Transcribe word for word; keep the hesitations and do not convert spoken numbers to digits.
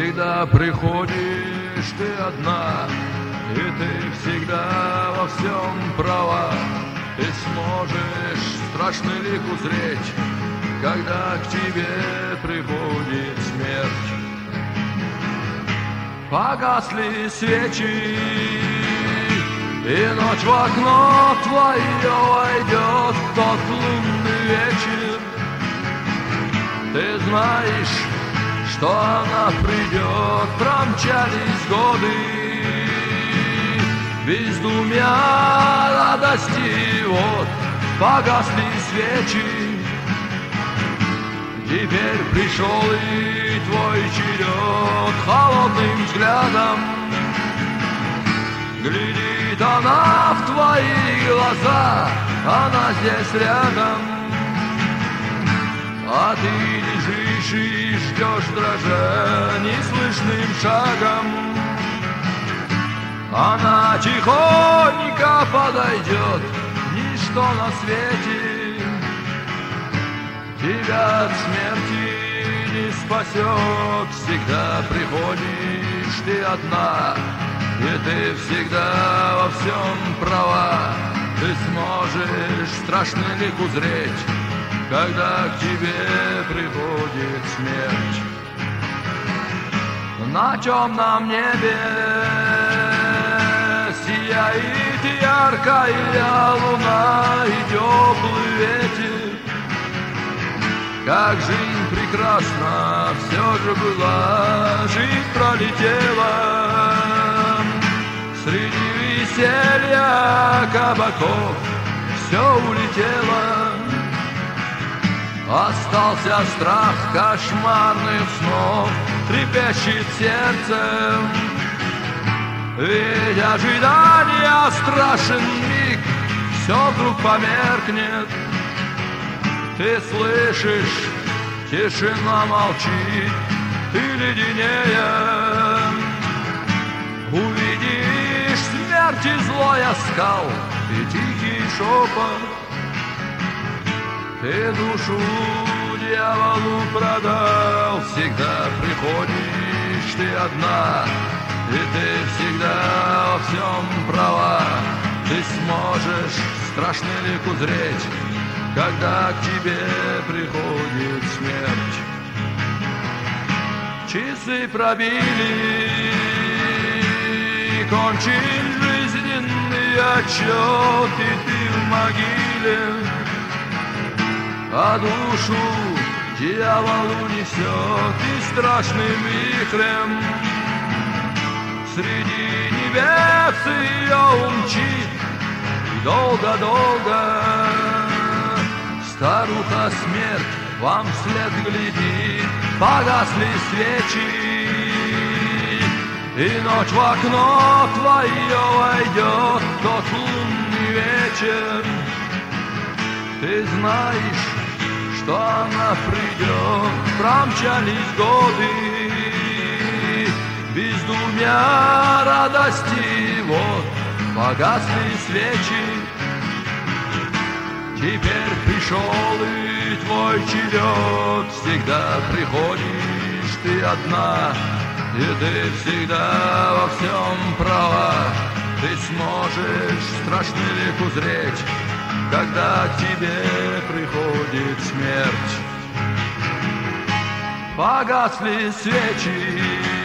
всегда приходишь ты одна, и ты всегда во всем права. Ты сможешь страшный лик узреть, когда к тебе приходит смерть. Погасли свечи, и ночь в окно твое войдет тот лунный вечер. Ты знаешь, что она придет, промчались годы, бездумья радости, вот погасли свечи. Теперь пришел и твой черед, холодным взглядом глядит она в твои глаза, она здесь рядом, а ты лежишь и ждешь, дрожа неслышным шагом. Она тихонько подойдет, ничто на свете тебя от смерти не спасет. Всегда приходишь ты одна, и ты всегда во всем права. Ты сможешь страшный лик узреть, когда к тебе приходит смерть. На темном небе сияет яркая луна и теплый ветер. Как жизнь прекрасна все же была, жизнь пролетела среди веселья кабаков, все улетело. Остался страх кошмарных снов, трепещет сердце, ведь ожидание страшен миг, все вдруг померкнет. Ты слышишь, тишина молчит, ты леденее увидишь смерти злой оскал и тихий шепот. Ты душу дьяволу продал, всегда приходишь ты одна, и ты всегда во всем права. Ты сможешь страшный лик узреть, когда к тебе приходит смерть. Часы пробили, кончен жизненный отчет, и ты в могиле, а душу дьяволу несет и страшным вихрем среди небес ее умчит. И долго-долго старуха смерть вам вслед глядит. Погасли свечи, и ночь в окно твое войдет тот лунный вечер. Ты знаешь, что она придет, промчались годы, бездумья радости, вот погасли свечи. Теперь пришел и твой черед, всегда приходишь ты одна, и ты всегда во всем права. Ты сможешь страшный лик узреть, когда к тебе приходит смерть. Погасли свечи,